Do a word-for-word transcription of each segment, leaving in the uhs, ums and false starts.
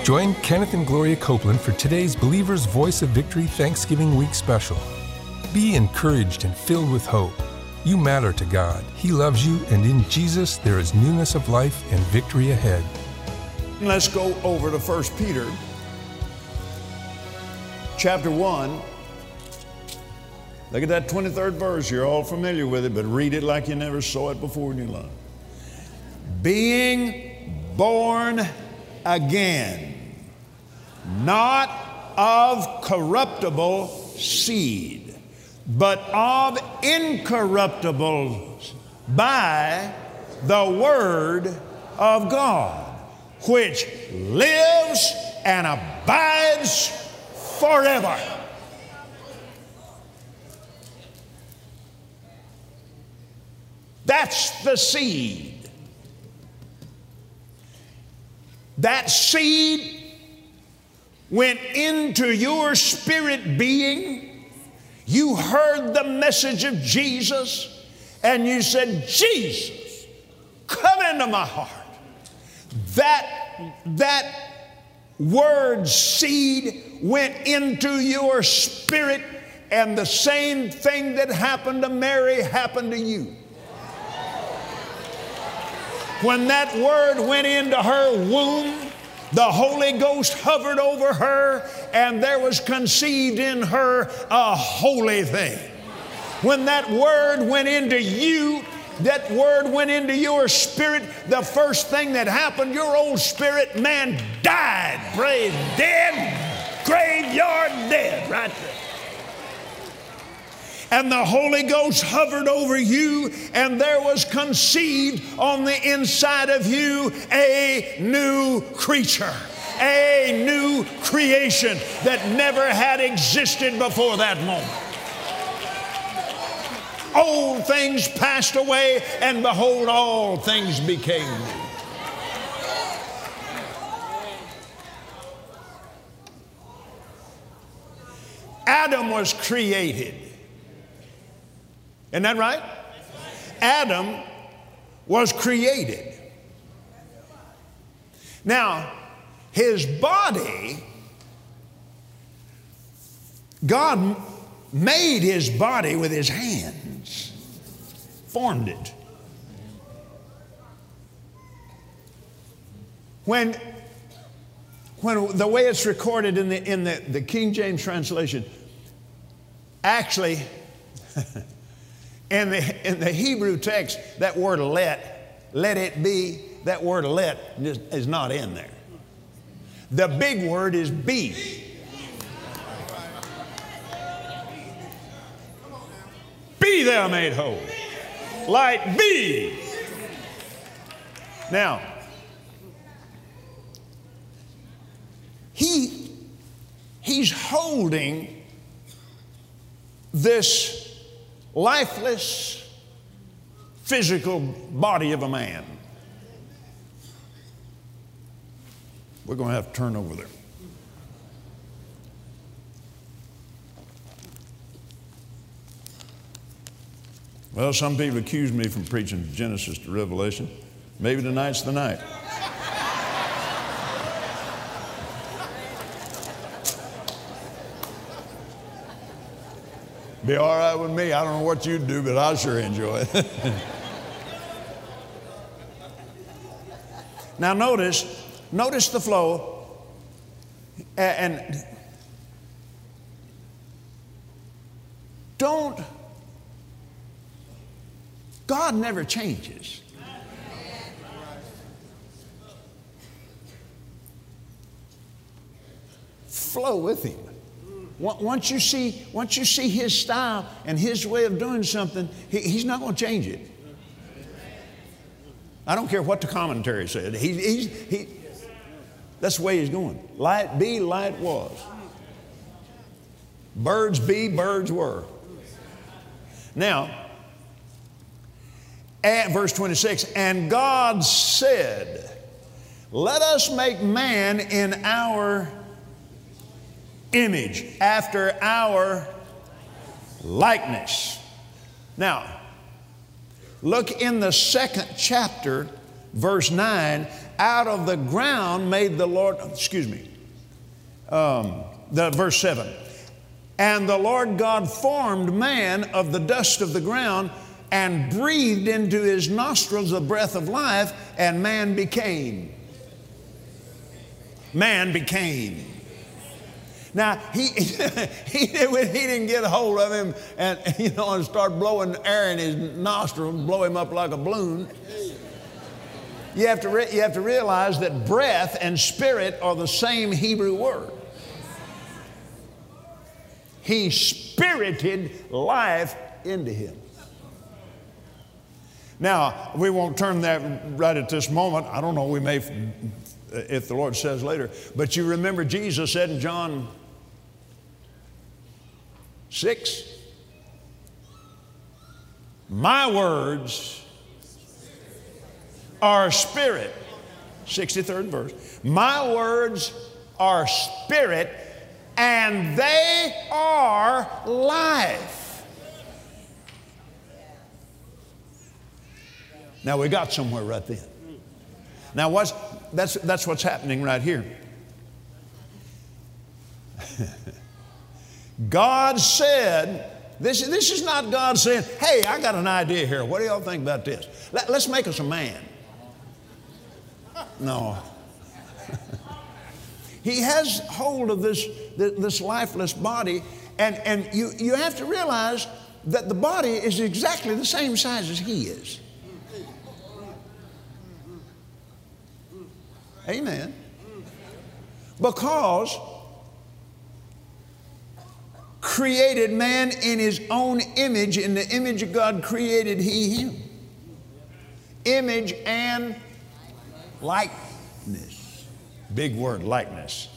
Join Kenneth and Gloria Copeland for today's Believer's Voice of Victory Thanksgiving Week special. Be encouraged and filled with hope. You matter to God. He loves you, and in Jesus there is newness of life and victory ahead. Let's go over to First Peter chapter one. Look at that twenty-third verse. You're all familiar with it, but read it like you never saw it before in your life. Being born again, not of corruptible seed, but of incorruptible, by the word of God, which lives and abides forever. That's the seed. That seed went into your spirit being. You heard the message of Jesus and you said, Jesus, come into my heart. That, that word seed went into your spirit, and the same thing that happened to Mary happened to you. When that word went into her womb, the Holy Ghost hovered over her, and there was conceived in her a holy thing. When that word went into you, that word went into your spirit, the first thing that happened, your old spirit man died. Praise, dead, graveyard dead, right there. And the Holy Ghost hovered over you, and there was conceived on the inside of you a new creature, a new creation that never had existed before that moment. Old things passed away, and behold, all things became new. Adam was created. Isn't that right? Adam was created. Now, his body, God made his body with his hands, formed it. When, when the way it's recorded in the, in the, the King James translation, actually, In the, in the Hebrew text, that word let, let it be, that word let is, is not in there. The big word is be. Be thou made whole. Light be. Now, he, he's holding this lifeless, physical body of a man. We're going to have to turn over there. Well, some people accuse me from preaching Genesis to Revelation. Maybe tonight's the night. Be all right with me. I don't know what you do, but I'll sure enjoy it. Now notice, notice the flow, and don't, God never changes. Flow with him. Once you see, once you see his style and his way of doing something, he, he's not going to change it. I don't care what the commentary said. He, he's, he, that's the way he's going. Light be, light was. Birds be, birds were. Now, at verse twenty-six, and God said, let us make man in our image, after our likeness. Now, look in the second chapter, verse nine, out of the ground made the Lord, excuse me, um, the verse seven. And the Lord God formed man of the dust of the ground and breathed into his nostrils the breath of life, and man became. Man became. Now, he, he, he didn't get a hold of him and, you know, and start blowing air in his nostrils, blow him up like a balloon. You have to, re- you have to realize that breath and spirit are the same Hebrew word. He spirited life into him. Now, we won't turn that right at this moment. I don't know, we may, if the Lord says later. But you remember Jesus said in John six, my words are spirit. sixty-third verse. My words are spirit, and they are life. Now we got somewhere right then. Now what's, that's, that's what's happening right here. God said, this, this is not God saying, hey, I got an idea here. What do y'all think about this? Let, let's make us a man. No. He has hold of this, this lifeless body, and, and you, you have to realize that the body is exactly the same size as he is. Amen. Because created man in his own image, in the image of God created he him. Image and likeness. Big word, likeness.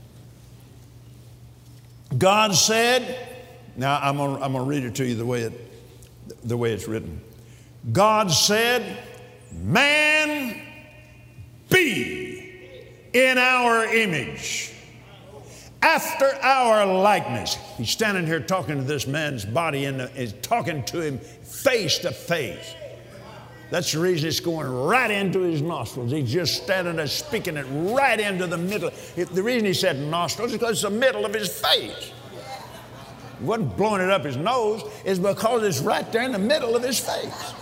God said, now I'm gonna, I'm gonna read it to you the way it, the way it's written. God said, man be in our image, after our likeness. He's standing here talking to this man's body and is talking to him face to face. That's the reason it's going right into his nostrils. He's just standing there speaking it right into the middle. The reason he said nostrils is because it's the middle of his face. He wasn't blowing it up his nose. It's because it's right there in the middle of his face.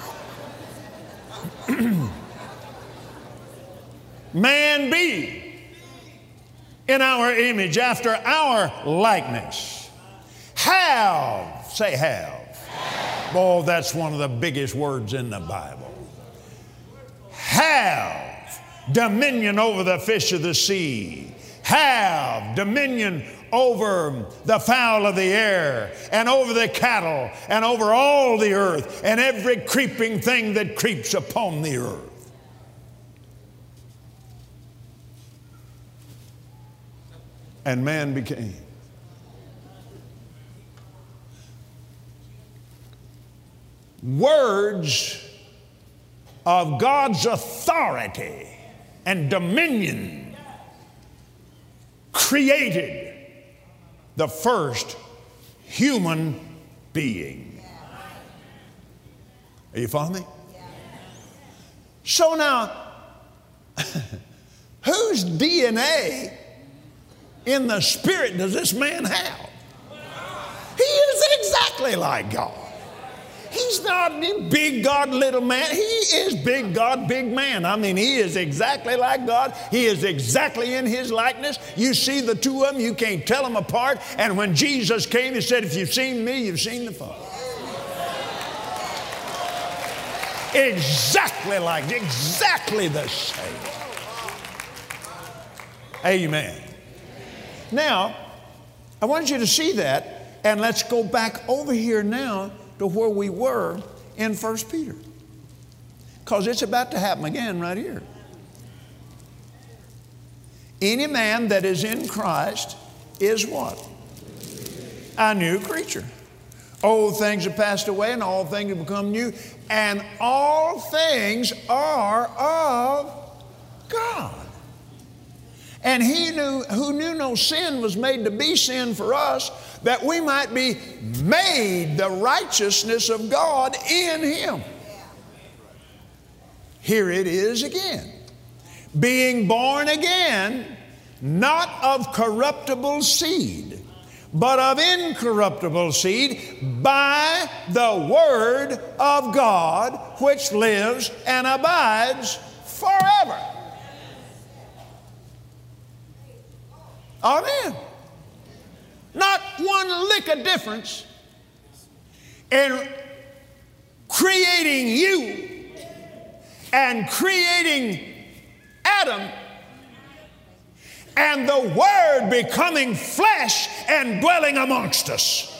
Man be in our image, after our likeness. Have, say have. have. Oh, that's one of the biggest words in the Bible. Have dominion over the fish of the sea. Have dominion over the fowl of the air, and over the cattle, and over all the earth, and every creeping thing that creeps upon the earth. And man became. Words of God's authority and dominion created the first human being. Are you following me? So now, whose D N A in the spirit does this man have? He is exactly like God. He's not big God, little man. He is big God, big man. I mean, he is exactly like God. He is exactly in his likeness. You see the two of them, you can't tell them apart. And when Jesus came, he said, if you've seen me, you've seen the Father. Exactly like, exactly the same. Amen. Now, I want you to see that, and let's go back over here now to where we were in First Peter. Because it's about to happen again right here. Any man that is in Christ is what? A new creature. Old things have passed away and all things have become new. And all things are of God. And he knew, who knew no sin was made to be sin for us, that we might be made the righteousness of God in him. Here it is again. being born again, not of corruptible seed, but of incorruptible seed, by the word of God, which lives and abides forever. Amen. Not one lick of difference in creating you and creating Adam and the Word becoming flesh and dwelling amongst us.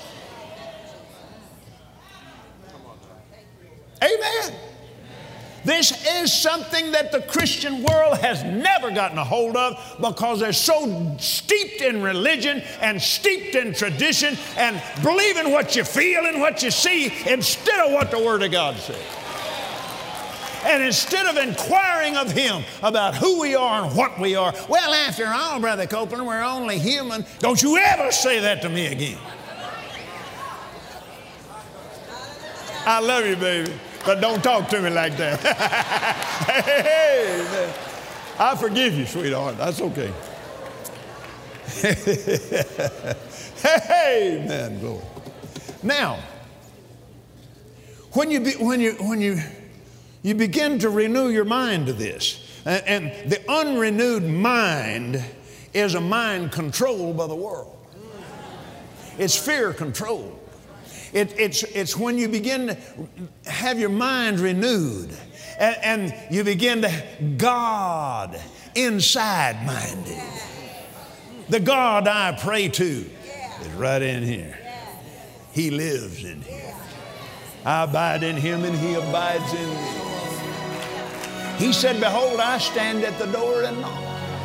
Amen. This is something that the Christian world has never gotten a hold of because they're so steeped in religion and steeped in tradition and believing what you feel and what you see instead of what the Word of God says. And instead of inquiring of Him about who we are and what we are, well, after all, Brother Copeland, we're only human. Don't you ever say that to me again. I love you, baby, but don't talk to me like that. Hey, man. I forgive you, sweetheart. That's okay. Hey, man, glory. Now, when you be, when you when you You begin to renew your mind to this. And, and the unrenewed mind is a mind controlled by the world. It's fear controlled. It, it's, it's when you begin to have your mind renewed and, and you begin to God inside minded. The God I pray to is right in here. He lives in here. I abide in Him and He abides in me. He said, behold, I stand at the door and knock.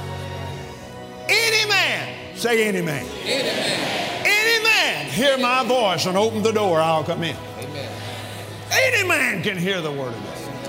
Any man, say any man. Any man. Any man hear my voice and open the door, I'll come in. Amen. Any man can hear the word of God.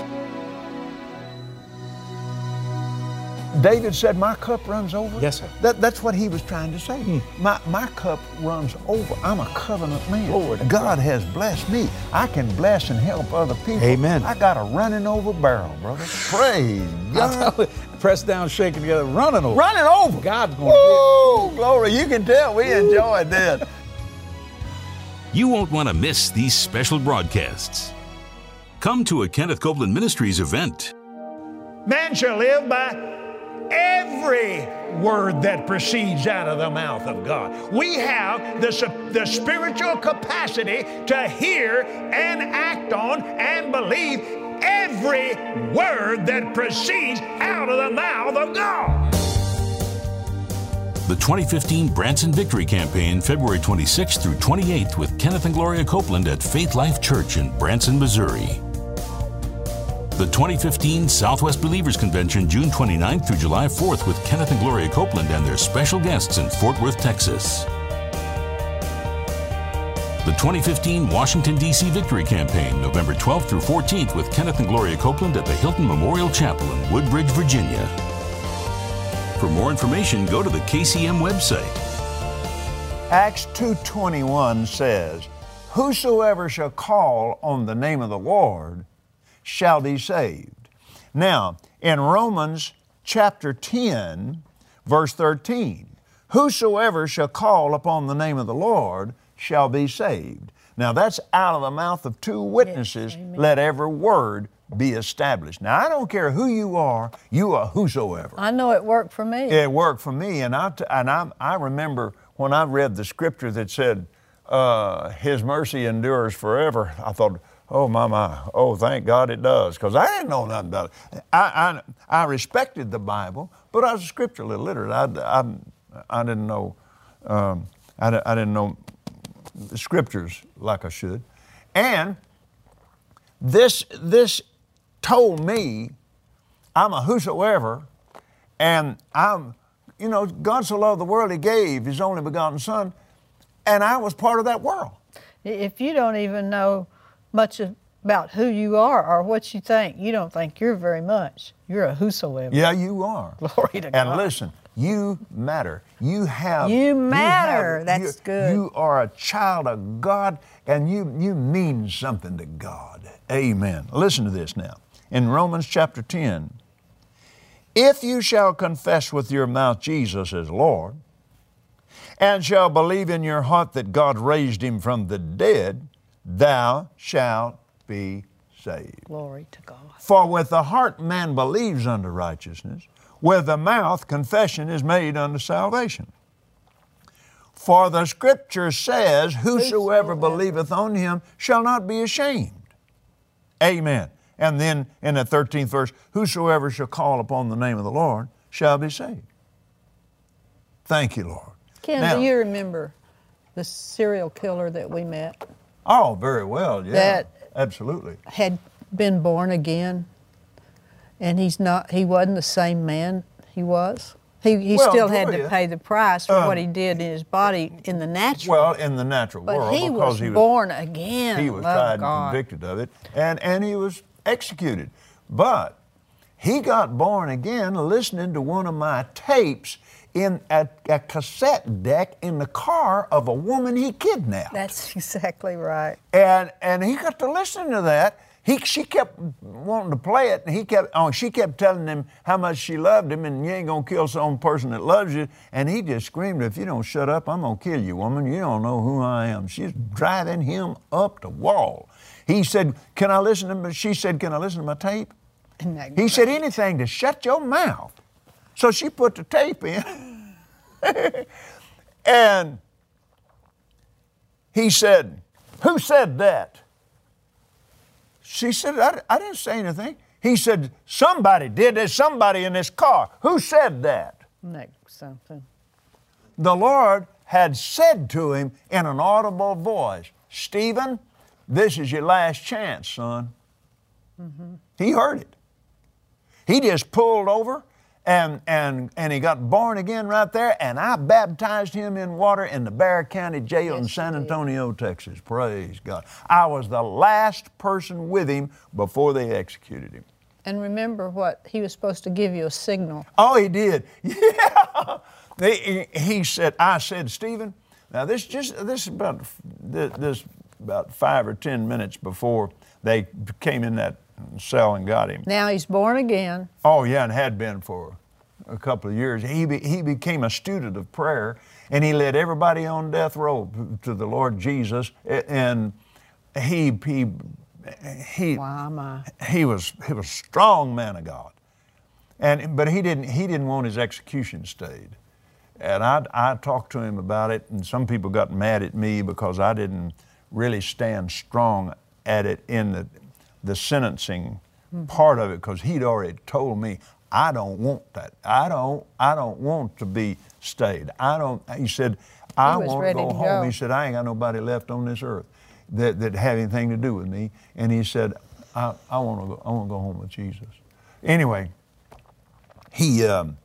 David said, my cup runs over. Yes, sir. That, that's what he was trying to say. Hmm. My, my cup runs over. I'm a covenant man. Lord, God has blessed me. I can bless and help other people. Amen. I got a running over barrel, brother. Praise God. Pressed down, shaking together, running over. Running over. God's going to get. Glory. You can tell we Woo. enjoyed that. You won't want to miss these special broadcasts. Come to a Kenneth Copeland Ministries event. Man shall live by every word that proceeds out of the mouth of God. We have the, the spiritual capacity to hear and act on and believe every word that proceeds out of the mouth of God. The twenty fifteen Branson Victory Campaign, February twenty-sixth through twenty-eighth with Kenneth and Gloria Copeland at Faith Life Church in Branson, Missouri. The twenty fifteen Southwest Believers Convention, June twenty-ninth through July fourth with Kenneth and Gloria Copeland and their special guests in Fort Worth, Texas. The twenty fifteen Washington, D C Victory Campaign, November twelfth through fourteenth with Kenneth and Gloria Copeland at the Hilton Memorial Chapel in Woodbridge, Virginia. For more information, go to the K C M website. Acts two twenty-one says, whosoever shall call on the name of the Lord shall be saved. Now, in Romans chapter ten, verse thirteen, whosoever shall call upon the name of the Lord shall be saved. Now, that's out of the mouth of two witnesses. Yes, let every word be established. Now, I don't care who you are, you are whosoever. I know it worked for me. It worked for me, and I, t- and I, I remember when I read the scripture that said, uh, His mercy endures forever, I thought, oh, my, my, oh, thank God it does, because I didn't know nothing about it. I, I, I respected the Bible, but I was scripturally literate. I, I, I didn't know, um, I, I didn't know the scriptures like I should. And this, this told me I'm a whosoever, and I'm, you know, God so loved the world, He gave His only begotten Son, and I was part of that world. If you don't even know much about who you are or what you think, you don't think you're very much. You're a whosoever. Yeah, you are. Glory to God. And listen, you matter. You have. You matter. You have, That's you, good. You are a child of God, and you, you mean something to God. Amen. Listen to this now. In Romans chapter ten, If you shall confess with your mouth Jesus is Lord, and shall believe in your heart that God raised him from the dead, thou shalt be saved. Glory to God. For with the heart man believes unto righteousness, with the mouth confession is made unto salvation. For the Scripture says, whosoever believeth on him shall not be ashamed. Amen. And then in the thirteenth verse, whosoever shall call upon the name of the Lord shall be saved. Thank you, Lord. Ken, Now, do you remember the serial killer that we met? Oh, very well, yeah. That absolutely. Had been born again, and he's not, he wasn't the same man he was. He, he Well, still had Gloria, to pay the price for um, what he did in his body in the natural. Well, in the natural but world. he because was he was born again. He was Love tried God. and convicted of it, and, and he was executed. But he got born again listening to one of my tapes in a, a cassette deck in the car of a woman he kidnapped. That's exactly right. And and he got to listen to that. He she kept wanting to play it, and he kept oh she kept telling him how much she loved him, and you ain't gonna kill some person that loves you. And he just screamed, "If you don't shut up, I'm gonna kill you, woman. You don't know who I am." She's driving him up the wall. He said, "Can I listen to?" She said, "Can I listen to my tape?" Isn't that He great? said, "Anything to shut your mouth." So she put the tape in, and he said, "Who said that?" She said, I, I didn't say anything. He said, "Somebody did. There's somebody in this car. Who said that?" Isn't that something? The Lord had said to him in an audible voice, "Stephen, this is your last chance, son." Mm-hmm. He heard it. He just pulled over and, and, and he got born again right there, and I baptized him in water in the Bear County Jail Yes, in San you did. Antonio, Texas. Praise God. I was the last person with him before they executed him. And remember what, he was supposed to give you a signal. Oh, he did. Yeah. He, he said, I said, "Stephen," now this just this is about this, this about five or ten minutes before they came in that cell and got him. Now he's born again. Oh yeah, and had been for a couple of years. He be, he became a student of prayer, and he led everybody on death row to the Lord Jesus. And he he he Wow, my. he was he was a strong man of God, and but he didn't he didn't want his execution stayed. And I I talked to him about it, and some people got mad at me because I didn't really stand strong at it in the the sentencing mm-hmm. part of it, because he'd already told me, "I don't want that. I don't I don't want to be stayed. I don't." He said, "I was want to ready go to home." go. He said, "I ain't got nobody left on this earth that that had anything to do with me." And he said, "I I want to go. I want to go home with Jesus." Anyway, he. Um,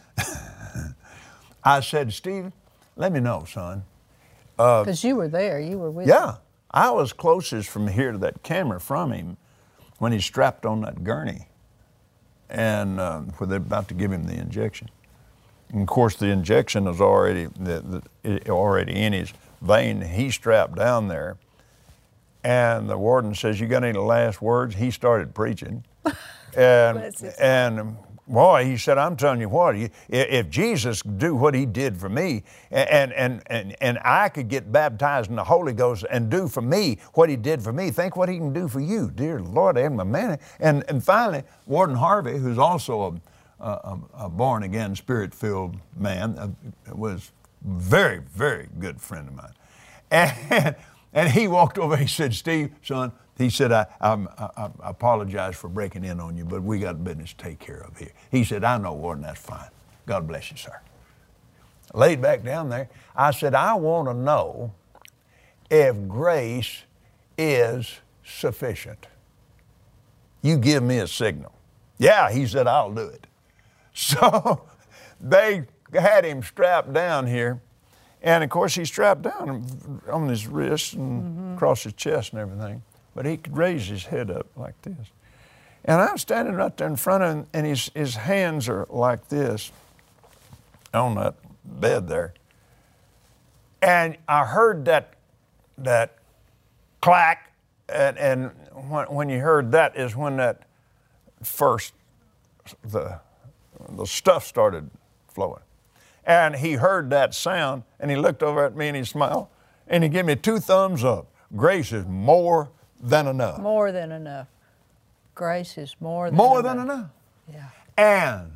I said, "Stephen, let me know, son." Because you were there, you were with Yeah, I was closest from here to that camera from him when he's strapped on that gurney, and uh, where they're about to give him the injection. And of course, the injection is already the, the, already in his vein. He's strapped down there, and the warden says, "You got any last words?" He started preaching, and and. Boy, he said, "I'm telling you what, if Jesus could do what he did for me, and, and, and, and I could get baptized in the Holy Ghost and do for me what he did for me, think what he can do for you." Dear Lord, I'm a man. And, and finally, Warden Harvey, who's also a, a, a born-again, spirit-filled man, uh, was a very, very good friend of mine. And, and he walked over, he said, "Steve, son," he said, I, I'm, I, I apologize for breaking in on you, but we got business to take care of here." He said, "I know, Warden, that's fine. God bless you, sir." Laid back down there, I said, "I want to know if grace is sufficient. You give me a signal." "Yeah," he said, "I'll do it." So they had him strapped down here. And of course, he's strapped down on his wrists and mm-hmm. across his chest and everything. But he could raise his head up like this. And I'm standing right there in front of him, and his, his hands are like this on that bed there. And I heard that that clack, and, and when, when you heard that is when that first, the the stuff started flowing. And he heard that sound, and he looked over at me and he smiled, and he gave me two thumbs up. Grace is more than enough. More than enough. Grace is more than More enough. than enough. Yeah. And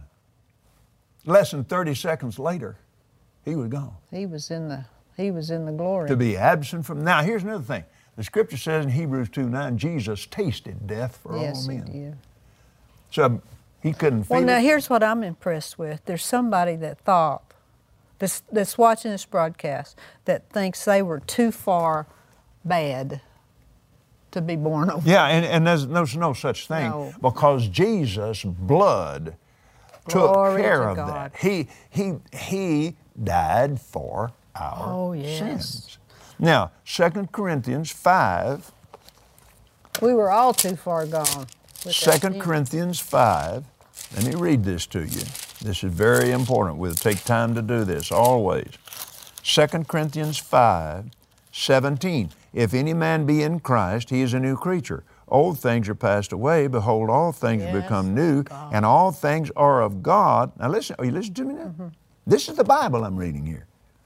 less than thirty seconds later, he was gone. He was in the he was in the glory. To be absent from. Now, here's another thing. The scripture says in Hebrews two nine, Jesus tasted death for yes, all men. he did. So he couldn't feel Well, now it. here's what I'm impressed with. There's somebody that thought, that's, that's watching this broadcast, that thinks they were too far bad to be born over. Yeah, and, and there's, there's no such thing No. because Jesus' blood took Glory care to of God. that. He, he, he died for our Oh, yes. sins. Now, Second Corinthians five, We were all too far gone. with that Second sin. Corinthians five, let me read this to you. This is very important. We'll take time to do this always. Second Corinthians five, seventeen. If any man be in Christ, he is a new creature. Old things are passed away. Behold, all things Yes, become new, God. and all things are of God. Now listen, are you listening to me now? Mm-hmm. This is the Bible I'm reading here.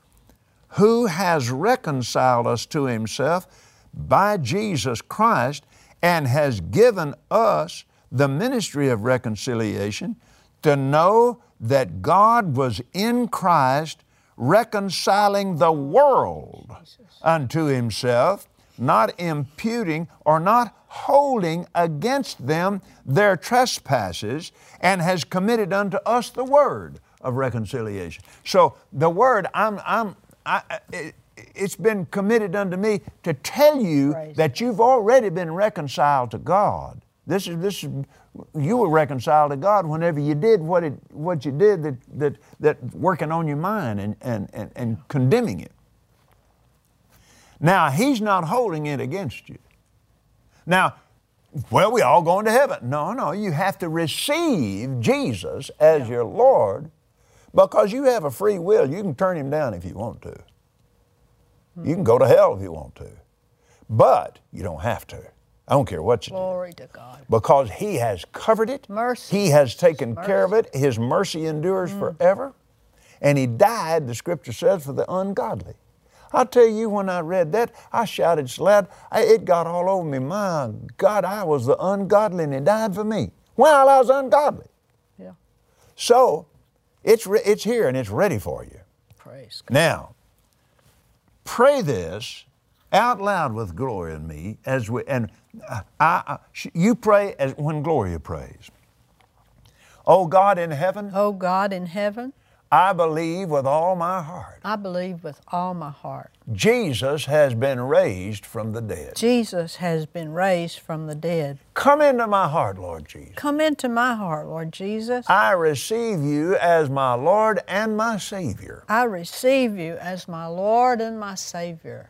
Who has reconciled us to himself by Jesus Christ and has given us the ministry of reconciliation, to know that God was in Christ reconciling the world unto himself, not imputing or not holding against them their trespasses, and has committed unto us the word of reconciliation. So the word, I'm, I'm, I, it, it's been committed unto me to tell you Praise that you've already been reconciled to God. This is this is you were reconciled to God whenever you did what it what you did that that that working on your mind and and and, and condemning it. Now He's not holding it against you. Now, well, we all going to heaven. No, no, you have to receive Jesus as Yeah. your Lord, because you have a free will. You can turn Him down if you want to. You can go to hell if you want to. But you don't have to. I don't care what you do. Glory to God. Because He has covered it. Mercy. He has taken Mercy. care of it. His mercy endures forever. And He died, the Scripture says, for the ungodly. I'll tell you, when I read that, I shouted so loud, I, it got all over me. My God, I was the ungodly and He died for me while I was ungodly. Yeah. So, it's, re- it's here and it's ready for you. Praise God. Now, pray this out loud with Gloria and me as we, and I, I, you pray as when Gloria prays. Oh God in heaven, Oh God in heaven, I believe with all my heart I believe with all my heart. Jesus has been raised from the dead. Jesus has been raised from the dead. Come into my heart, Lord Jesus. Come into my heart, Lord Jesus. I receive you as my Lord and my Savior. I receive you as my Lord and my Savior.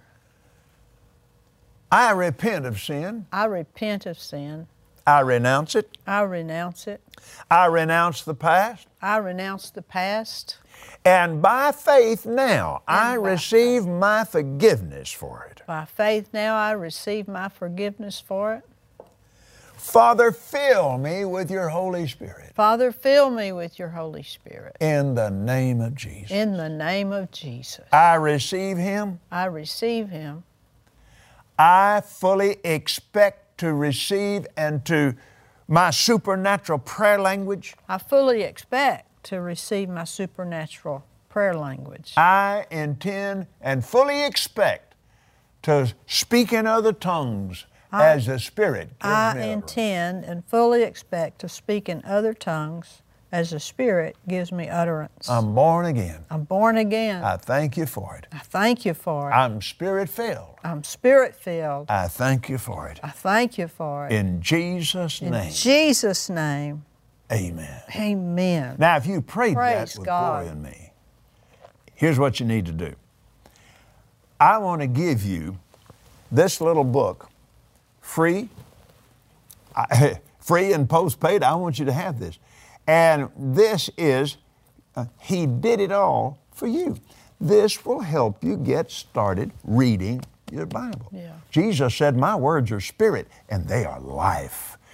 I repent of sin. I repent of sin. I renounce it. I renounce it. I renounce the past. I renounce the past. And by faith now, I by receive my forgiveness for it. By faith now I receive my forgiveness for it. Father, fill me with your Holy Spirit. Father, fill me with your Holy Spirit. In the name of Jesus. In the name of Jesus. I receive Him. I receive Him. I fully expect to receive and to my supernatural prayer language. I fully expect to receive my supernatural prayer language. I intend and fully expect to speak in other tongues I- as the Spirit gives I me utterance. intend and fully expect to speak in other tongues as the Spirit gives me utterance. I'm born again. I'm born again. I thank you for it. I thank you for it. I'm Spirit-filled. I'm Spirit-filled. I thank you for it. I thank you for it. In Jesus' In name, Jesus' name, amen. amen. Now, if you prayed Praise that with God. Gloria and me, here's what you need to do. I want to give you this little book, free, I, free and postpaid. I want you to have this. And this is, uh, He did it all for you. This will help you get started reading your Bible. Yeah. Jesus said, my words are spirit and they are life.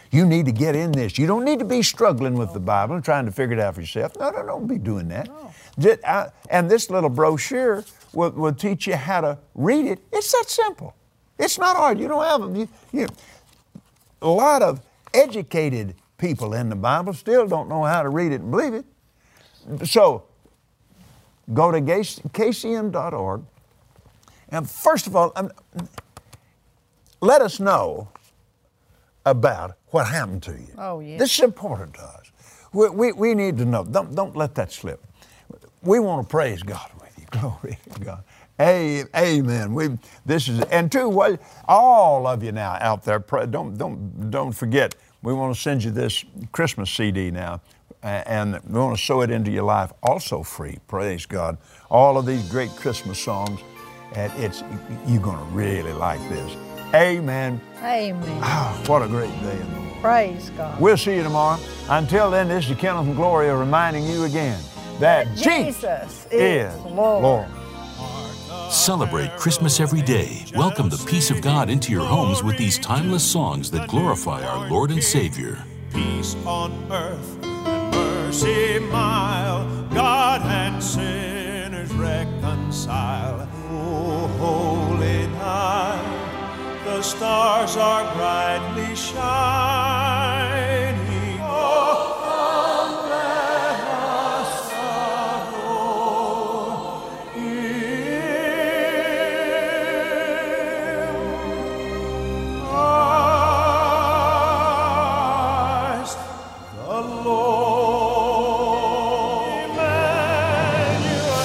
You need to get in this. You don't need to be struggling with the Bible and trying to figure it out for yourself. No, no, don't be doing that. No. Just, I, and this little brochure will, will teach you how to read it. It's that simple. It's not hard. You don't have them. You, you, a lot of educated people in the Bible still don't know how to read it and believe it. So go to K C M dot org. And first of all, um, let us know about what happened to you. Oh, yeah. This is important to us. We, we, we need to know. Don't, don't let that slip. We want to praise God with you. Glory to God. Hey, amen. We, this is, and two, well, all of you now out there, don't, don't, don't forget, we want to send you this Christmas C D now, and we want to sow it into your life, also free. Praise God. All of these great Christmas songs, and it's, you're going to really like this. Amen. Amen. Oh, what a great day in the Lord. Praise God. We'll see you tomorrow. Until then, this is Kenneth and Gloria reminding you again that Jesus Jesus is is Lord. Lord. Celebrate Christmas every day. Welcome the peace of God into your homes with these timeless songs that glorify our Lord and Savior. Peace on earth and mercy mild, God and sinners reconcile. Oh, holy night, the stars are brightly shining. Oh, come let us adore Him. Christ the Lord. Emmanuel.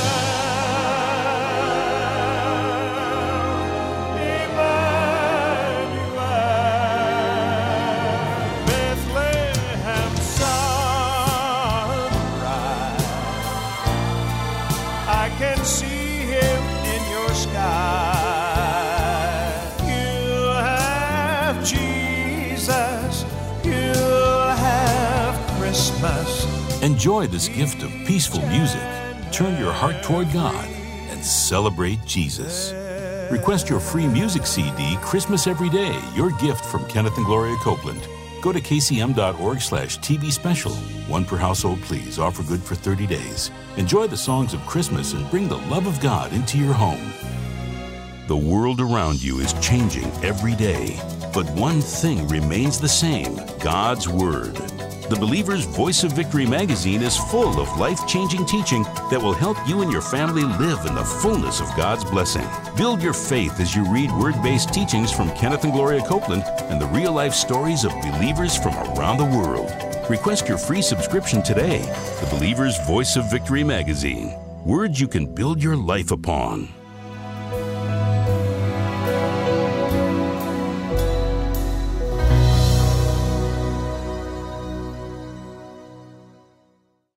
Bethlehem sunrise, I can see Him in your sky. You have Jesus, you have Christmas. Enjoy this gift of peaceful music. Turn your heart toward God and celebrate Jesus. Request your free music C D, Christmas Every Day, your gift from Kenneth and Gloria Copeland. Go to K C M dot org slash T V special. One per household, please. Offer good for thirty days. Enjoy the songs of Christmas and bring the love of God into your home. The world around you is changing every day, but one thing remains the same: God's Word. The Believer's Voice of Victory magazine is full of life-changing teaching that will help you and your family live in the fullness of God's blessing. Build your faith as you read word-based teachings from Kenneth and Gloria Copeland and the real-life stories of believers from around the world. Request your free subscription today. The Believer's Voice of Victory magazine. Words you can build your life upon.